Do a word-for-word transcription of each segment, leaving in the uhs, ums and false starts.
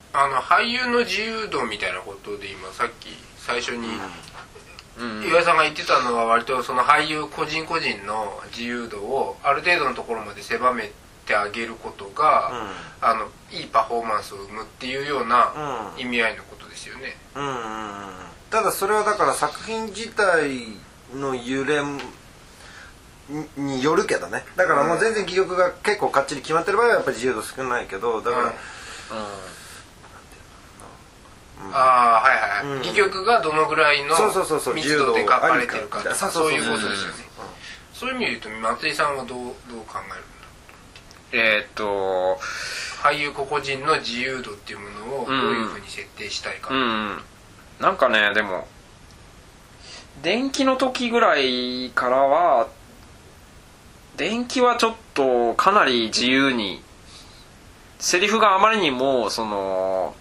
あの俳優の自由度みたいなことで今さっき最初に、うんうん、岩井さんが言ってたのは割とその俳優個人個人の自由度をある程度のところまで狭めてあげることが、うん、あのいいパフォーマンスを生むっていうような意味合いのことですよね、 うんうんうん、ただそれはだから作品自体の揺れによるけどね。だからもう全然戯曲が結構かっちり決まってる場合はやっぱり自由度少ないけど、だから、うんうんうん、ああはいはい、うん、戯曲がどのぐらいの密度で書かれてるかとかそういうことですよね、うん、そういう意味で言うと松井さんはどう、どう考えるんだ。 えー、っと俳優個々人の自由度っていうものをどういうふうに設定したいか、 うんうん、なんかねでも電気の時ぐらいからは電気はちょっとかなり自由にセリフがあまりにもその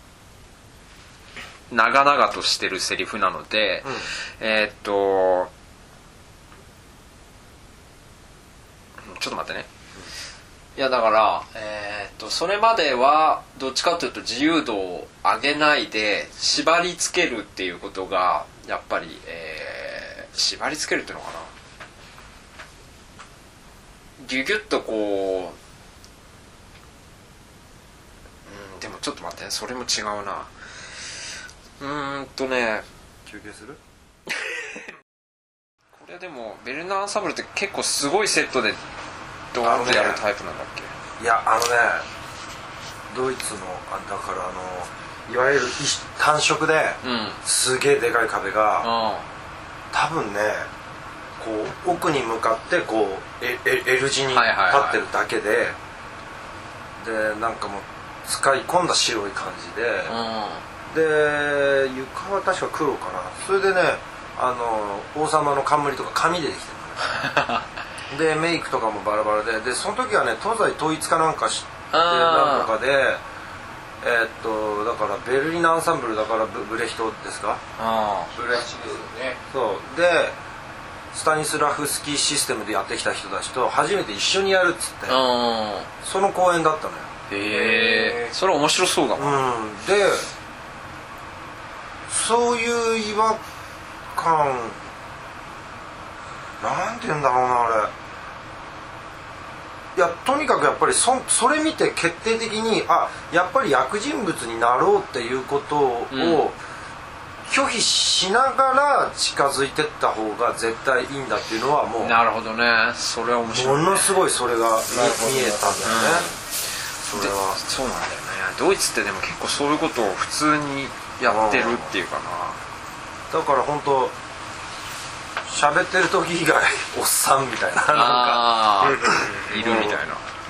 長々としてるセリフなので、うん、えー、っとちょっと待ってね、いやだから、えー、っとそれまではどっちかというと自由度を上げないで縛り付けるっていうことがやっぱり、えー、縛り付けるっていうのかな、ギュギュッとこう、うん、でもちょっと待ってね、それも違うな。うーんとね休憩するこれでもベルナーアンサンブルって結構すごいセットでドーンとやるタイプなんだっけ。 いやあのねドイツのだからあのいわゆる単色で、うん、すげえでかい壁が、うん、多分ねこう奥に向かってこう L 字に立ってるだけで、はいはいはい、でなんかもう使い込んだ白い感じで、うん、で床は確か黒かな。それでねあの王様の冠とか紙でできてるのねでメイクとかもバラバラで、でその時はね東西統一かなんかしてなんとかでえー、っとだからベルリナアンサンブルだから ブ, ブレヒトですか。 あブレヒトですよね。 そうでスタニスラフスキーシステムでやってきた人たちと初めて一緒にやるっつってその公演だったのよ。 へえそれ面白そうだな、 うん、でそういう違和感なんて言うんだろうなあれ。いやとにかくやっぱり そ, それ見て決定的にあやっぱり役人物になろうっていうことを、うん、拒否しながら近づいてった方が絶対いいんだっていうのはもうなるほどね。それは面白い、 ね、ものすごいそれが見えたんだよね、 うん、それはそうなんだよね。ドイツってでも結構そういうことを普通にやってるっていうかな。だから本当喋ってる時以外おっさんみたいななんかいるみたいな。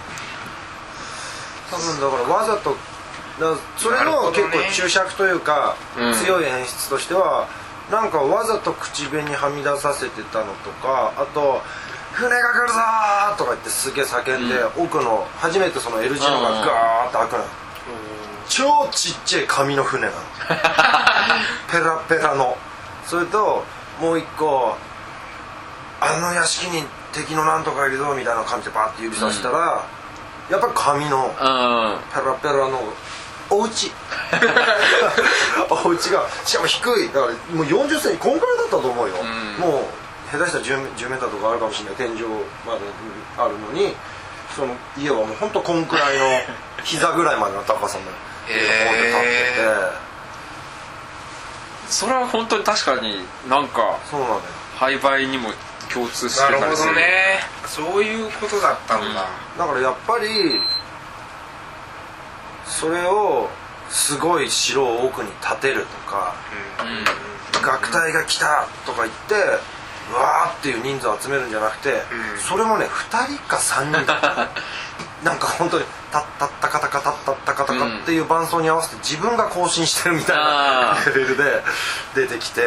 多分だからわざとだそれの結構注釈というか、ね、強い演出としては、うん、なんかわざと口紅はみ出させてたのとか、あと船が来るぞーとか言ってすげえ叫んで、うん、奥の初めてその L 字のがガーッと開くの、うん、超ちっちゃい紙の船なのペラペラの。それともう一個あの屋敷に敵のなんとかいるぞみたいな感じでバーって指さしたら、うん、やっぱり紙のペラペラのお家お家がしかも低いだからもうよんじゅっセンチこんくらいだったと思うよ、うん、もう下手したら じゅう, じゅうメーターとかあるかもしれない天井まであるのにその家はもうほんとこんくらいの膝ぐらいまでの高さの家がポンって立っててそれは本当に確かになんかそうなんだよ廃売にも共通してたりする。 なるほどね。そういうことだったんだ、うん、 だからやっぱりそれをすごい城を奥に建てるとか、うん、楽隊が来たとか言ってうわーっていう人数を集めるんじゃなくて、うん、それもねふたりかさんにんだったなんか本当にタッタッタカタカタッタッタカタカっていう伴奏に合わせて自分が行進してるみたいなレベルで出てきて、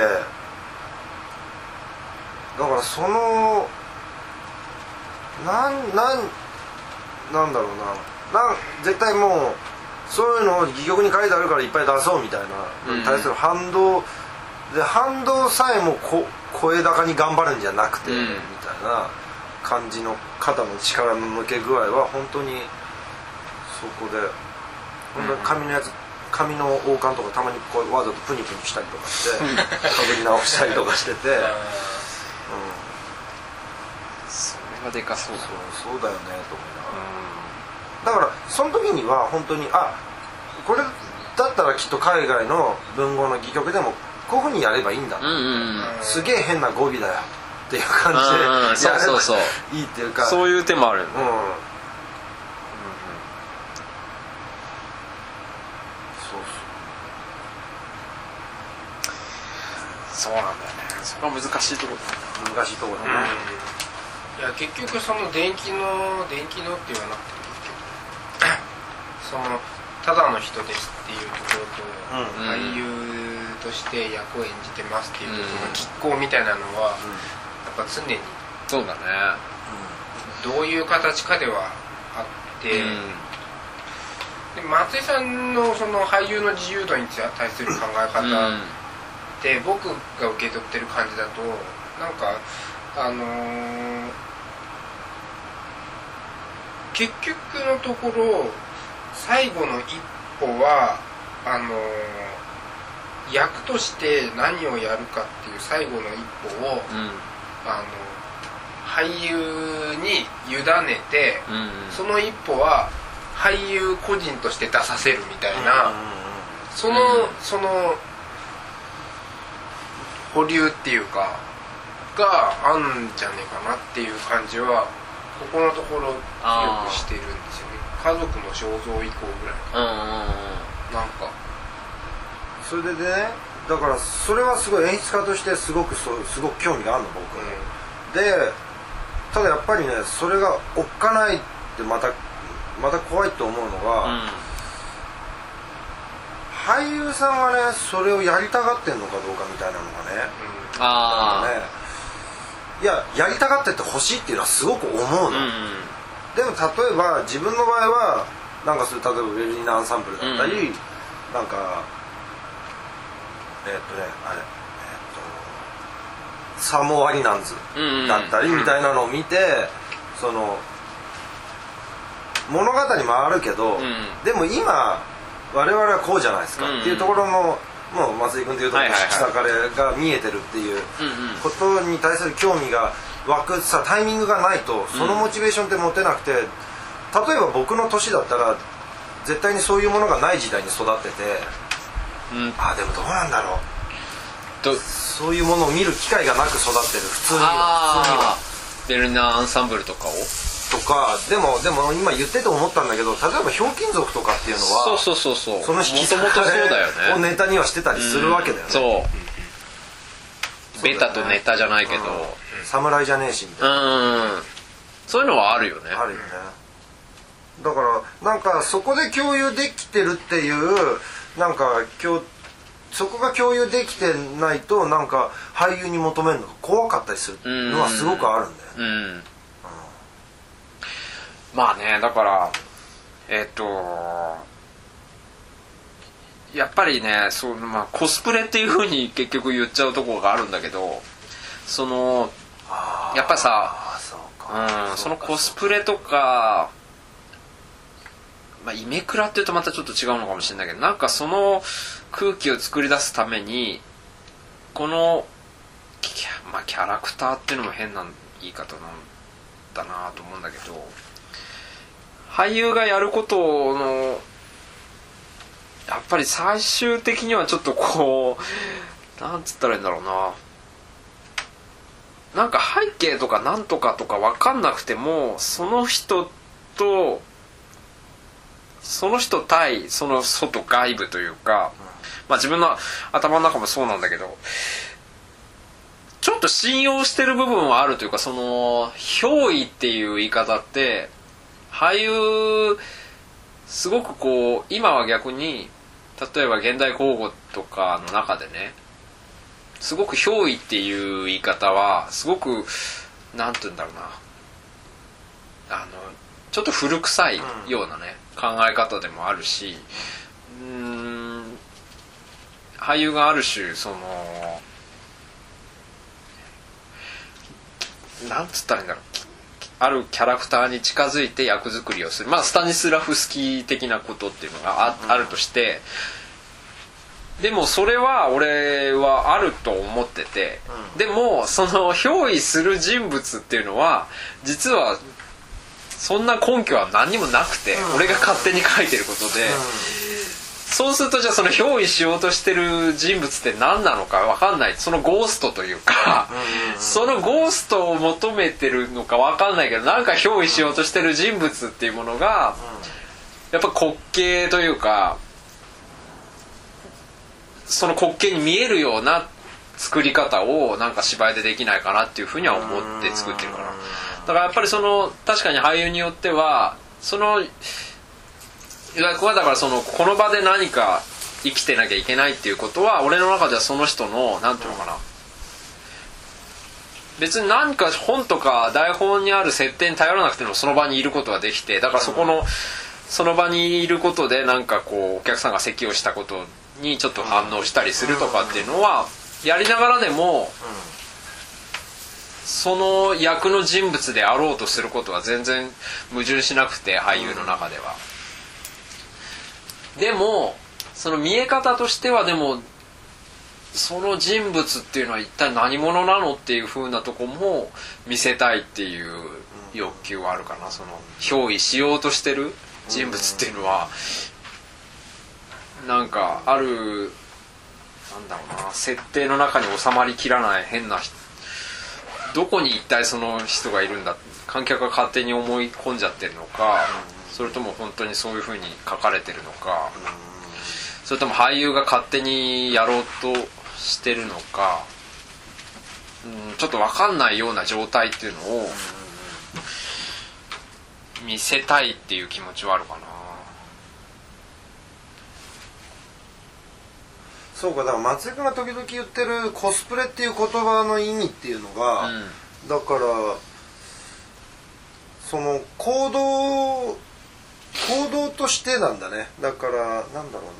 だからそのなんなんなんだろうななん絶対もうそういうのを戯曲に書いてあるからいっぱい出そうみたいなに対する反動で反動さえもこ声高に頑張るんじゃなくて、うん、みたいな感じの肩の力の抜け具合は本当にそこで本当に紙のやつ髪の王冠とかたまにこうわざとプニプニしたりとかしてかぶり直したりとかしてて、うん、 それはでかそうだ。 そうそうだよねと思いながら、だからその時には本当にあこれだったらきっと海外の文豪の戯曲でもこういうふうにやればいいんだ、うんうん、すげえ変な語尾だよっていう感じでやればいいっていうか、 そういう手もあるよね、うんうんうん、そうそうなんだよね。そこは難しいところだ難しいところだね、 うん、いや結局その電気の電気のって言わなくて結局そのただの人ですっていうところと、うん、俳優として役を演じてますっていうところの拮抗みたいなのは、うん、やっぱ常にそうだね、 うん、どういう形かではあって、うん、で松井さんのその俳優の自由度に対する考え方って僕が受け取ってる感じだとなんかあのー、結局のところ最後の一歩はあのー、役として何をやるかっていう最後の一歩を、うん、あの俳優に委ねて、うんうん、その一歩は俳優個人として出させるみたいな、うんうん、その、うん、その保留っていうかがあんじゃねえかなっていう感じはここのところ強くしてるんですよね。家族の肖像以降ぐらいかな、うんうんうん、なんかそれでね、だからそれはすごい演出家としてすごくそうすごく興味があるの僕、うん、でただやっぱりねそれがおっかないってまたまた怖いと思うのが、うん、俳優さんがねそれをやりたがってんのかどうかみたいなのがね、うん、あねいややりたがっててほしいっていうのはすごく思うの、うんうん、でも例えば自分の場合はなんかそれ例えばベルリナアンサンブルだったり、うん、なんかえー、っとねあれ、えー、っとサモアリナンズだったりみたいなのを見て、うんうん、その物語もあるけど、うん、でも今我々はこうじゃないですか、うんうん、っていうところのもう松井君というところの草刈れが見えてるっていうことに対する興味が湧くさタイミングがないとそのモチベーションって持てなくて、例えば僕の年だったら絶対にそういうものがない時代に育ってて、うん、あでもどうなんだろうそういうものを見る機会がなく育ってる普通には普通にはベルナアンサンブルとかをとかでもでも今言ってて思ったんだけど例えばひょうきん族とかっていうのはそうそうそうそうその引き裂かれをネタにはしてたりするわけだよね、うん、 そうベタとネタじゃないけど、うん、 侍じゃねえしみたいな、 うん、そういうのはあるよねあるよね。だからなんかそこで共有できてるっていうなんか今日そこが共有できてないとなんか俳優に求めるのが怖かったりするのはすごくあるんだよね、うんうんまあねだからえっとやっぱりねそう、まあ、コスプレっていう風に結局言っちゃうところがあるんだけどそのやっぱりさうん、そのコスプレとか、まあ、イメクラっていうとまたちょっと違うのかもしれないけどなんかその空気を作り出すためにこの、まあ、キャラクターっていうのも変な言い方なんだなと思うんだけど俳優がやることのやっぱり最終的にはちょっとこうなんつったらいいんだろうななんか背景とかなんとかとか分かんなくてもその人とその人対その外外部というか、まあ自分の頭の中もそうなんだけどちょっと信用してる部分はあるというかその憑依っていう言い方って俳優すごくこう今は逆に例えば現代口語とかの中でねすごく憑依っていう言い方はすごくなんて言うんだろうなあのちょっと古臭いようなね、うん、考え方でもあるしうーん俳優がある種そのなんつったらいいんだろうあるキャラクターに近づいて役作りをするまあスタニスラフスキー的なことっていうのが あ,、うん、あるとしてでもそれは俺はあると思ってて、うん、でもその憑依する人物っていうのは実はそんな根拠は何にもなくて、うん、俺が勝手に書いてることで、うん、そうするとじゃあその憑依しようとしてる人物って何なのか分かんない、そのゴーストというか、うん、そのゴーストを求めてるのか分かんないけど、なんか憑依しようとしてる人物っていうものがやっぱ滑稽というか、その滑稽に見えるような作り方をなんか芝居でできないかなっていうふうには思って作ってるかな。だからやっぱりその確かに俳優によってはその岩井君はだからそのこの場で何か生きてなきゃいけないっていうことは俺の中ではその人のなんていうのかな、別に何か本とか台本にある設定に頼らなくてもその場にいることはできて、だからそこのその場にいることでなんかこうお客さんが咳をしたことにちょっと反応したりするとかっていうのはやりながらでもその役の人物であろうとすることは全然矛盾しなくて、俳優の中では。でもその見え方としてはでもその人物っていうのは一体何者なのっていう風なとこも見せたいっていう欲求はあるかな。その憑依しようとしてる人物っていうのはなんかあるなんだろうな、設定の中に収まりきらない変な人、どこに一体その人がいるんだ、観客が勝手に思い込んじゃってるのか、それとも本当にそういう風に書かれてるのか、それとも俳優が勝手にやろうとしてるのか、うん、ちょっと分かんないような状態っていうのを見せたいっていう気持ちはあるかな。 そうか、だから松井君が時々言ってるコスプレっていう言葉の意味っていうのが、うん、だからその行動行動としてなんだね。だからなんだろうな、なんていうのかな、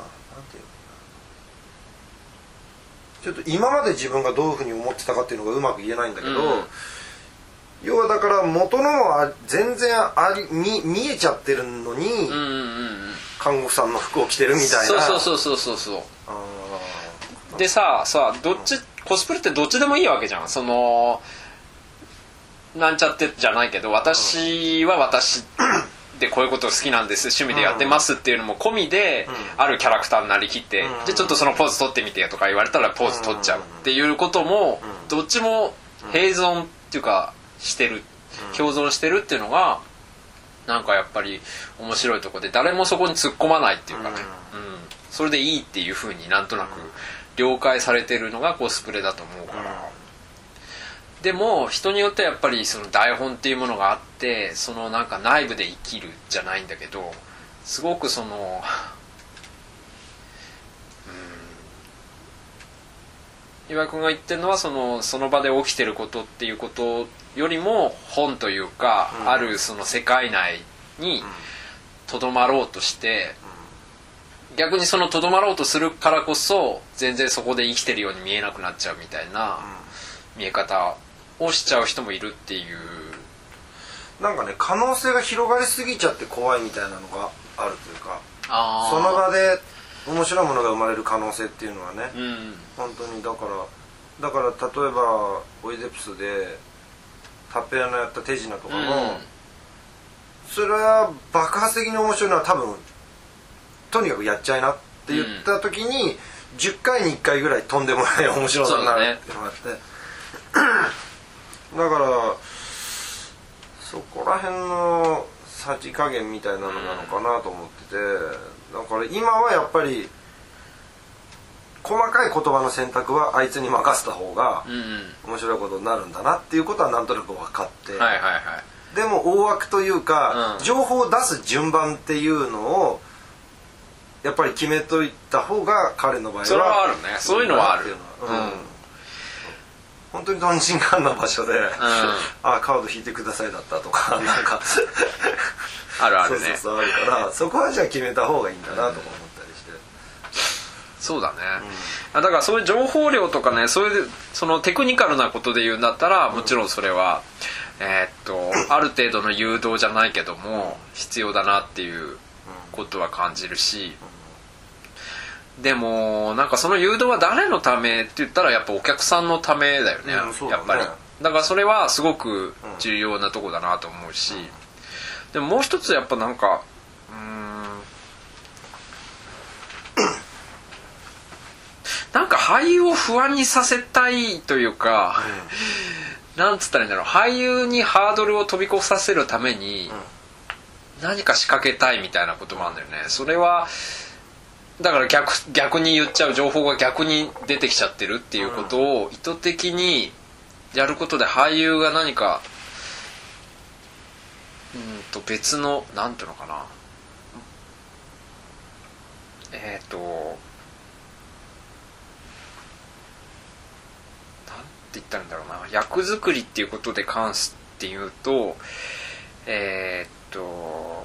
ちょっと今まで自分がどういうふうに思ってたかっていうのがうまく言えないんだけど、うん、要はだから元のは全然あり 見, 見えちゃってるのに、うんうんうん、看護婦さんの服を着てるみたいな。 そうそうそうそうそう。でささどっちコスプレってどっちでもいいわけじゃん。そのなんちゃってじゃないけど、私は私でこういうこと好きなんです、趣味でやってますっていうのも込みで、あるキャラクターになりきって、じゃあちょっとそのポーズ取ってみてとか言われたらポーズ取っちゃうっていうこともどっちも併存っていうかしてる、共存してるっていうのがなんかやっぱり面白いとこで、誰もそこに突っ込まないっていうかね、うん、それでいいっていう風になんとなく了解されてるのがコスプレだと思うから、うん、でも人によってはやっぱりその台本っていうものがあって、そのなんか内部で生きるじゃないんだけど、すごくその、うん、岩井君が言ってるのはそのその場で起きてることっていうことよりも本というか、うん、あるその世界内にとどまろうとして、逆にそのとどまろうとするからこそ全然そこで生きてるように見えなくなっちゃうみたいな見え方をしちゃう人もいるっていう、 なんかね、可能性が広がりすぎちゃって怖いみたいなのがあるというか、あその場で面白いものが生まれる可能性っていうのはね、うん、本当にだからだから例えばオイゼプスでタッペラのやった手品とかも、うん、それは爆発的に面白いのは多分とにかくやっちゃいなって言った時に、うん、じゅっかいにいっかいぐらいとんでもない面白さになるっていうのがあって、だからそこら辺のさじ加減みたいなのなのかなと思ってて、だから今はやっぱり細かい言葉の選択はあいつに任せた方が面白いことになるんだなっていうことはなんとなく分かって、 はいはいはい、 でも大枠というか、うん、情報を出す順番っていうのをやっぱり決めといた方が彼の場合はそれはあるね、そういうのはある、うん、 本当にとんちんかんな場所で、うん、あカード引いてくださいだったとかなんかあるあるね、 そうそうそうあるからそこはじゃあ決めた方がいいんだなとか思ったりして、 そうだね、うん、だからそういう情報量とかね、そういうそのテクニカルなことで言うんだったらもちろんそれは、うん、えー、っとある程度の誘導じゃないけども必要だなっていうことは感じるし、 でもなんかその誘導は誰のためって言ったらやっぱお客さんのためだよね、 うん、そうだね。 やっぱりだからそれはすごく重要なとこだなと思うし、うん、でももう一つやっぱなんかうーんなんか俳優を不安にさせたいというか、うん、なんつったらいいんだろう、俳優にハードルを飛び越させるために何か仕掛けたいみたいなこともあるんだよね。それはだから 逆, 逆に言っちゃう、情報が逆に出てきちゃってるっていうことを意図的にやることで俳優が何かうんと別のなんていうのかな、えっ、ー、とって言ったらいいんだろうな、役作りっていうことで関して言うとえー、っと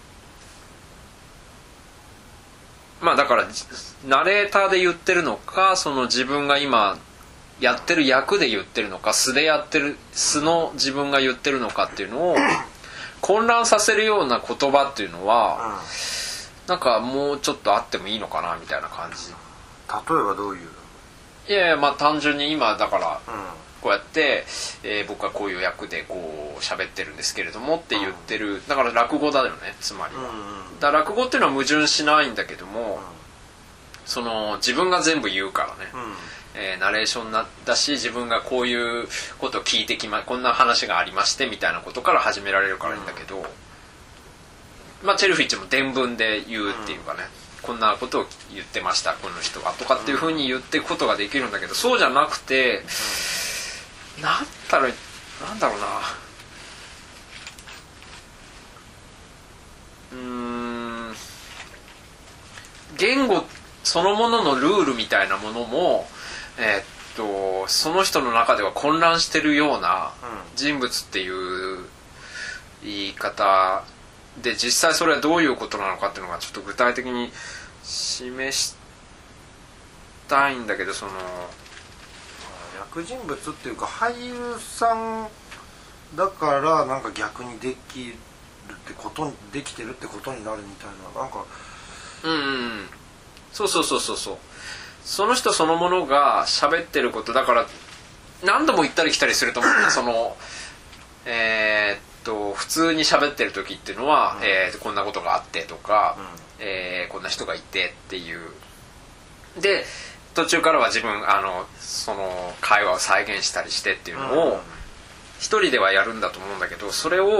まあだからナレーターで言ってるのか、その自分が今やってる役で言ってるのか、素でやってる素の自分が言ってるのかっていうのを混乱させるような言葉っていうのはなんかもうちょっとあってもいいのかなみたいな感じ。 例えばどういう？ いやいや、まあ単純に今だからこうやって、えー、僕はこういう役でこう喋ってるんですけれどもって言ってる、だから落語だよね、つまりは。だから落語っていうのは矛盾しないんだけども、その自分が全部言うからね、えー、ナレーションだし、自分がこういうことを聞いてきま、こんな話がありましてみたいなことから始められるからいいんだけど、まあチェルフィッチも伝聞で言うっていうかね、こんなことを言ってましたこの人はとかっていう風に言っていくことができるんだけど、そうじゃなくて、なんだろうなんだろうなうーん言語そのもののルールみたいなものも、えー、っとその人の中では混乱してるような人物っていう言い方で、実際それはどういうことなのかっていうのがちょっと具体的に示したいんだけど、その役人物っていうか俳優さんだからなんか逆にできるってことにできてるってことになるみたいな、なんかうんうんそうそうそうそうそう、その人そのものが喋ってることだから何度も行ったり来たりすると思うそのえー、っと普通に喋ってる時っていうのは、うんえー、こんなことがあってとか、うんえー、こんな人がいてっていうで途中からは自分あのその会話を再現したりしてっていうのを一人ではやるんだと思うんだけど、それをうーん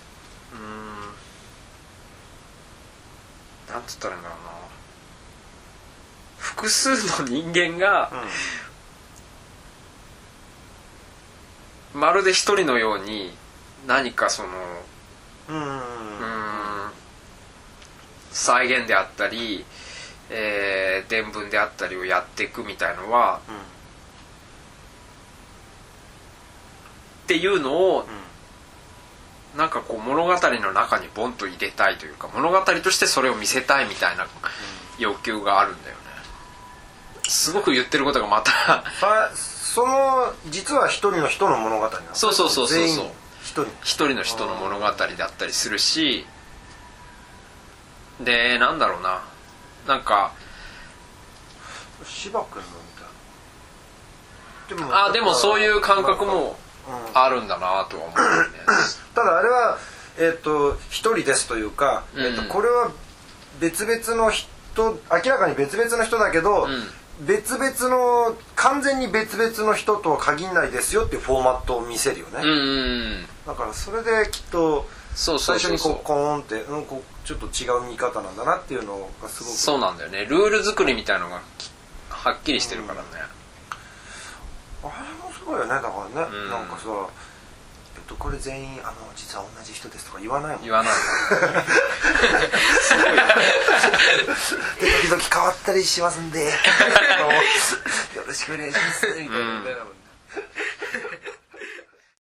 なんつったらいいんだろうな、複数の人間が、うん、まるで一人のように何かそのうんうん再現であったり、えー、伝聞であったりをやっていくみたいのは、うん、っていうのを、うん、なんかこう物語の中にボンと入れたいというか、物語としてそれを見せたいみたいな欲求があるんだよね。すごく言ってることがまたその実は一人の人の物語なんです。 そうそうそうそうそう、 一人一人の人の物語だったりするし、でなんだろうな、なんか芝君のみたいな、でもあでもそういう感覚もあるんだなとは思う、ね、 ただあれはえっ、ー、と一人ですというか、うんえー、とこれは別々の人、明らかに別々の人だけど、うん、別々の完全に別々の人とは限らないですよっていうフォーマットを見せるよね、うんうん、だからそれできっと最初にこうコーンって、うん、こうちょっと違う見方なんだなっていうのがすごくそうなんだよね。ルール作りみたいのがはっきりしてるからね、 うん、あれもすごいよね。だからね、うん、なんかさ、えっと、これ全員あの実は同じ人ですとか言わないもん、 言わないすごいで時々変わったりしますんでよろしくお願いしますみたいな、うん